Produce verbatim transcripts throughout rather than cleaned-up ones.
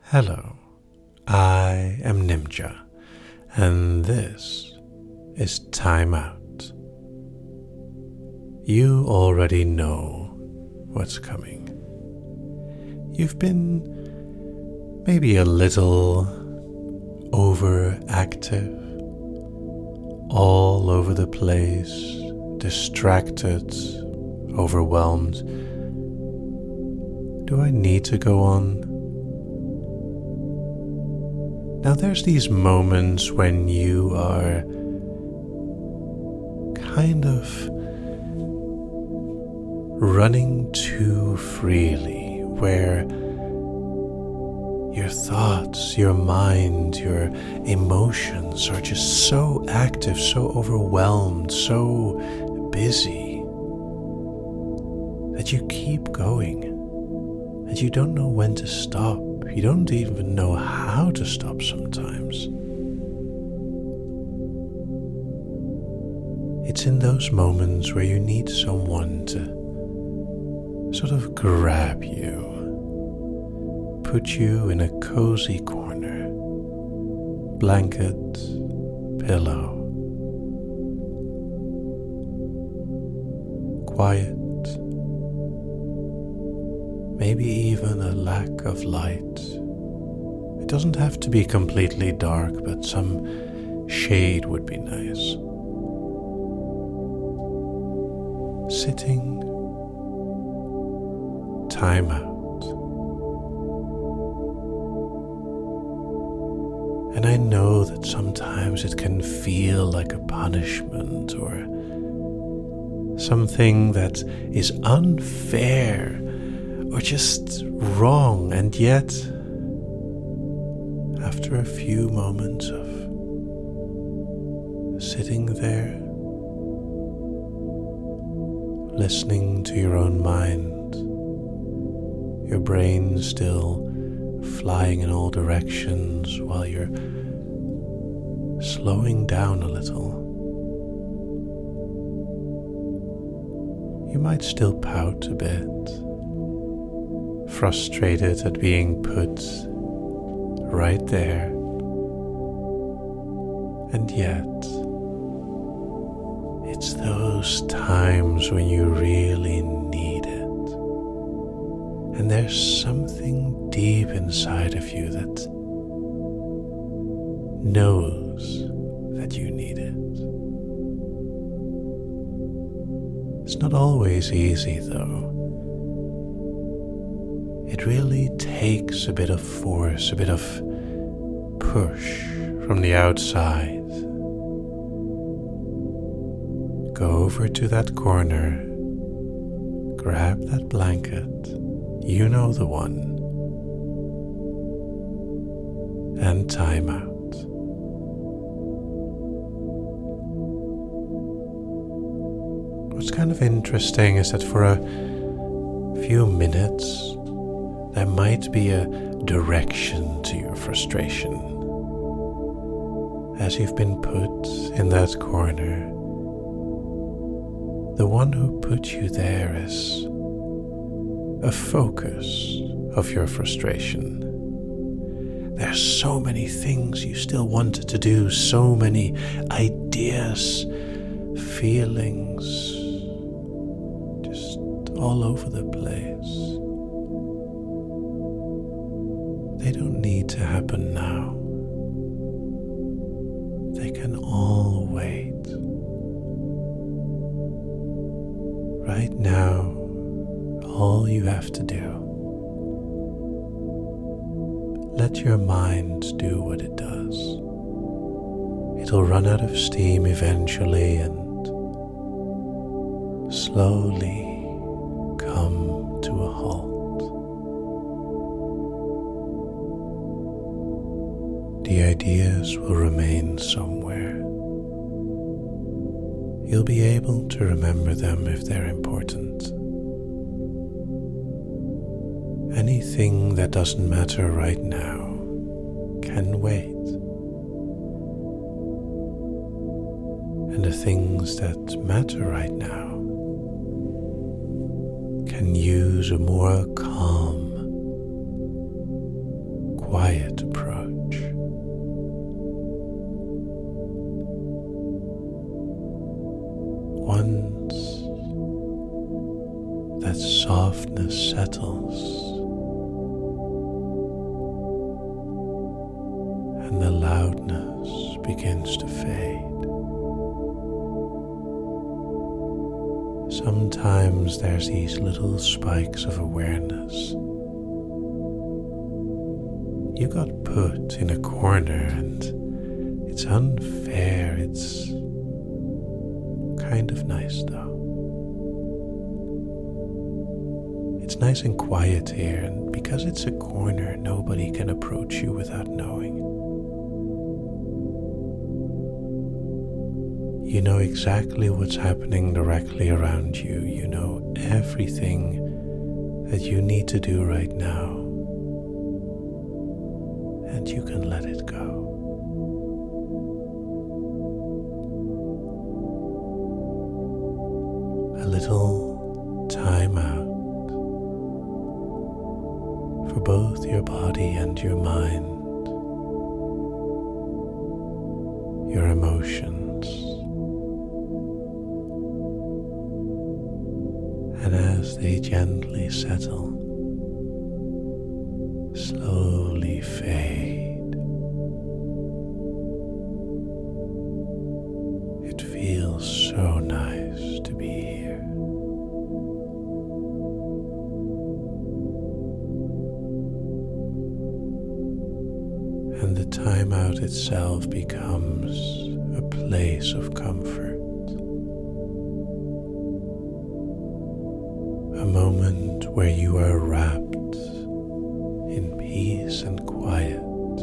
Hello, I am Nimja, and this is Time Out. You already know what's coming. You've been maybe a little overactive, all over the place, distracted, overwhelmed. Do I need to go on? Now there's these moments when you are kind of running too freely, where your thoughts, your mind, your emotions are just so active, so overwhelmed, so busy that you keep going and you don't know when to stop. You don't even know how to stop sometimes. It's in those moments where you need someone to sort of grab you, put you in a cozy corner, blanket, pillow, quiet, maybe even a lack of light. It doesn't have to be completely dark, but some shade would be nice. Sitting, time out. And I know that sometimes it can feel like a punishment or something that is unfair or just wrong, and yet after a few moments of sitting there, listening to your own mind, your brain still flying in all directions while you're slowing down a little, you might still pout a bit, frustrated at being put right there, and yet it's those times when you really need it, and there's something deep inside of you that knows that you need it. It's not always easy though. It really takes a bit of force, a bit of push from the outside. Go over to that corner, grab that blanket, you know the one, and time out. What's kind of interesting is that for a few minutes, there might be a direction to your frustration. As you've been put in that corner, the one who put you there is a focus of your frustration. There's so many things you still wanted to do, so many ideas, feelings, just all over the place. They don't need to happen now. They can all wait. Right now, all you have to do, let your mind do what it does. It'll run out of steam eventually and slowly come to a halt. The ideas will remain somewhere. You'll be able to remember them if they're important. Anything that doesn't matter right now can wait. And the things that matter right now can use a more calm, quiet approach. Once that softness settles and the loudness begins to fade, sometimes there's these little spikes of awareness. You got put in a corner and it's unfair, it's kind of nice though. It's nice and quiet here, and because it's a corner, nobody can approach you without knowing. You know exactly what's happening directly around you. You know everything that you need to do right now, and you can let it go. A little time out for both your body and your mind, your emotions, and as they gently settle, slowly fade, it feels so nice to be here. And the time out itself becomes a place of comfort. A moment where you are wrapped in peace and quiet.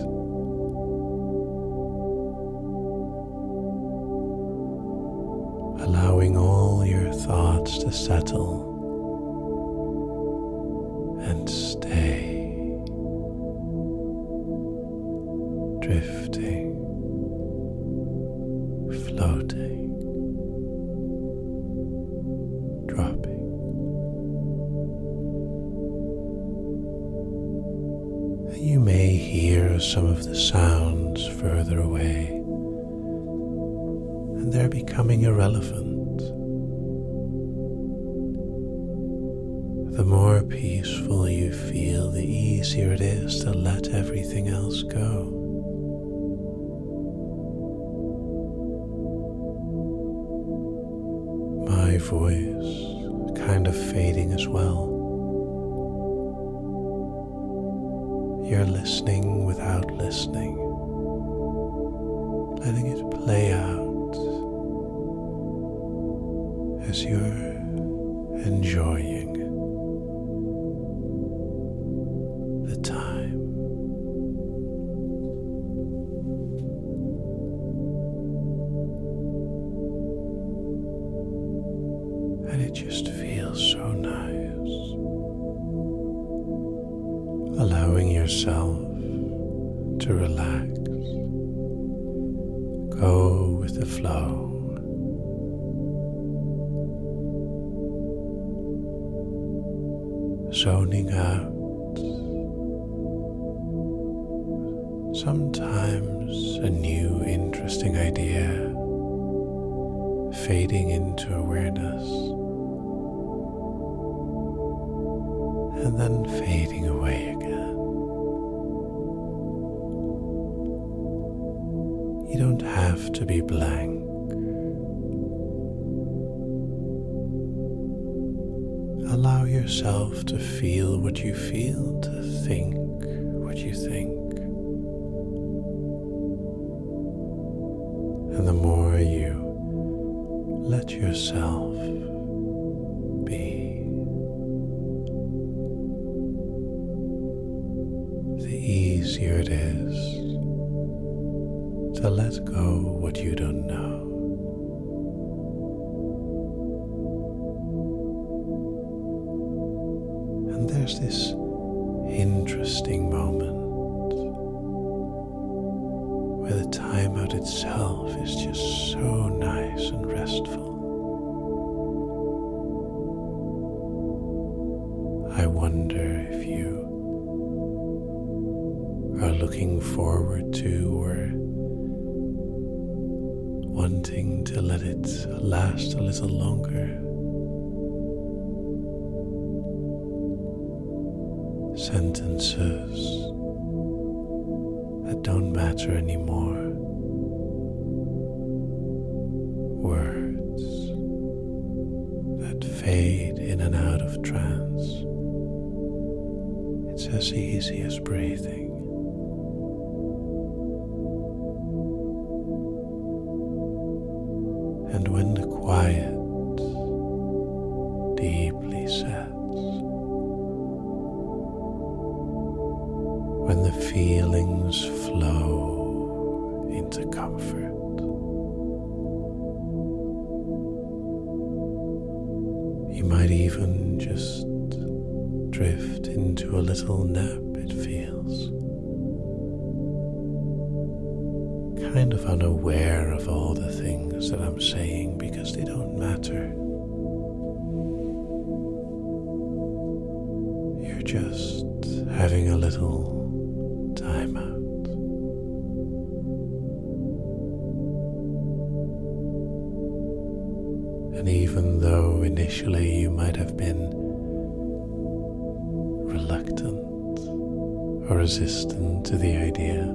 Allowing all your thoughts to settle and stay, drifting, floating, dropping. You may hear some of the sounds further away, and they're becoming irrelevant. The more peaceful you feel, the easier it is to let everything else go. My voice kind of fading as well. You're listening without listening, letting it play out as you're enjoying the time. And it just feels so nice. Allowing yourself to relax, go with the flow, zoning out. Sometimes a new interesting idea fading into awareness and then fading away again. You don't have to be blank. Allow yourself to feel what you feel, to think what you think. And the more you let yourself be, the easier it is to let go what you don't know. And there's this interesting moment where the time out itself is just so nice and restful. I wonder if you are looking forward to, or wanting to let it last a little longer. Sentences that don't matter anymore. Words that fade in and out of trance. It's as easy as breathing. And when the quiet deeply sets, when the feelings flow into comfort, you might even just drift into a little nap, it feels. Kind of unaware of all the things that I'm saying because they don't matter. You're just having a little time out. And even though initially you might have been reluctant or resistant to the idea,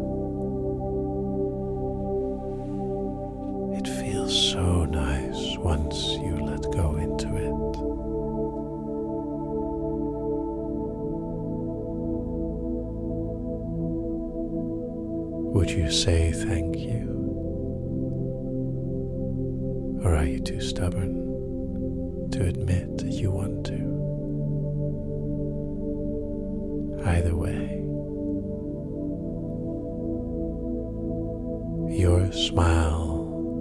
it feels so nice once you let go into it. Would you say thank you? Or are you too stubborn to admit that you want to? Either way, your smile,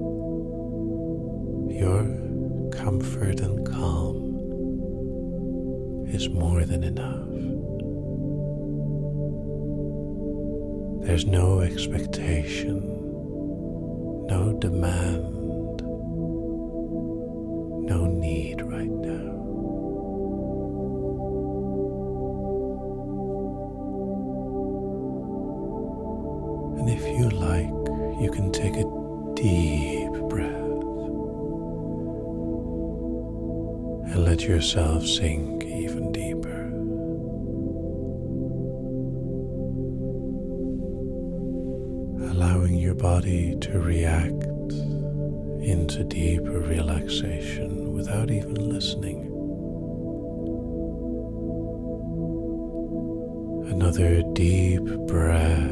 your comfort and calm is more than enough. There's no expectation, no demand, no need right now. And if you like, you can take a deep breath and let yourself sink even deeper. Allowing your body to react into deeper relaxation without even listening. Another deep breath,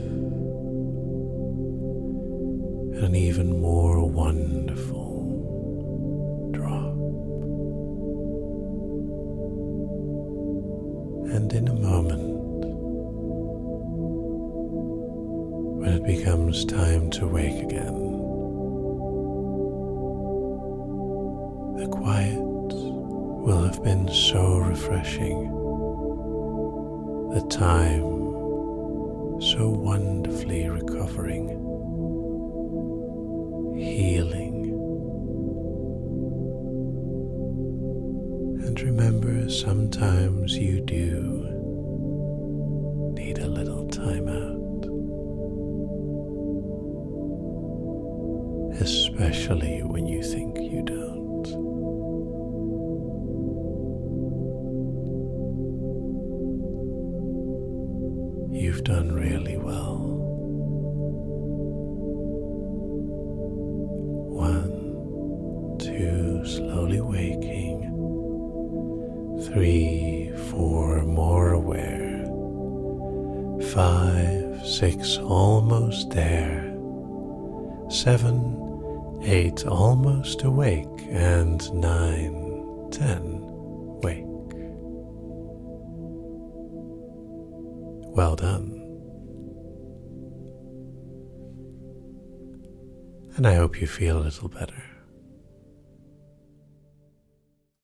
and an even more wonderful drop. And in a moment, when it becomes time to wake again, the quiet will have been so refreshing, the time so wonderfully recovering, healing. And remember, sometimes you do need a little time out. Especially when you think you don't. You've done really well. One, two, slowly waking. Three, four, more aware. Five, six, almost there. Seven, eight, almost awake, and nine, ten, wake. Well done. And I hope you feel a little better.